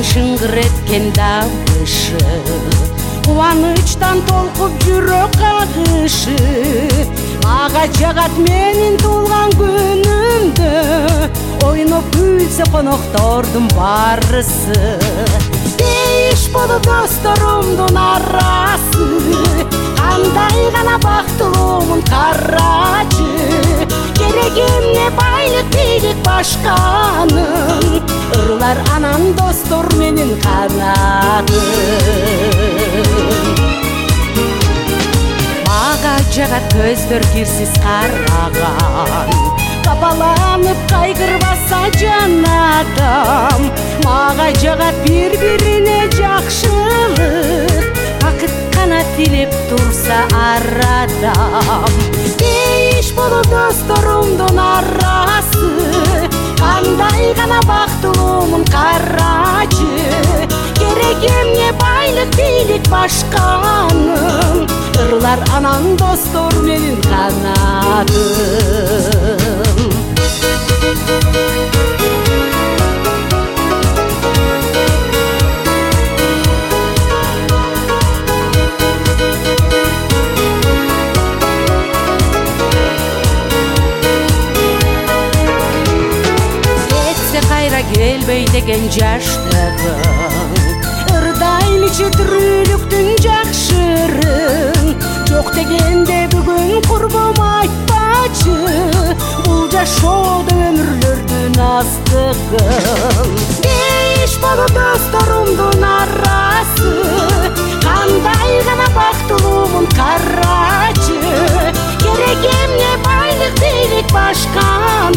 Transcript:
шыңғыр еткен дауышы, қуаныштан толқып жүрек қағышы. Мага жагат менин туулган күнүмдө, ойноп күлсө коноктордун барысы. Дейиш болуп досторумдун арасы, кандай гана бактылуумун карачы. Керегимне байлык бийлик башканын, ырлар анан достор менин канатым. Мага жагат көздөр кирсиз караган, капаланып кайгырбаса жан адам. Мага жагат бири-бирине жакшылык, бакыт гана тилеп турса ар адам. Дейиш болуп досторумдун арасы, кандай гана бактылуумун карачы. Керек эмне байлык бийлик башканын, ырлар анан достор менин канатым. Келбей деген жаштыгың, ырдайлы четирүүлүктүн жакшырың. Жок дегенде бүгүн курбум айтпачы, бул жашоодо өмүрлөрдүн аздыгын. Дейиш болуп досторумдун арасы, кандай гана бактылуумун карачы. Керек эмне байлык бийлик башкан,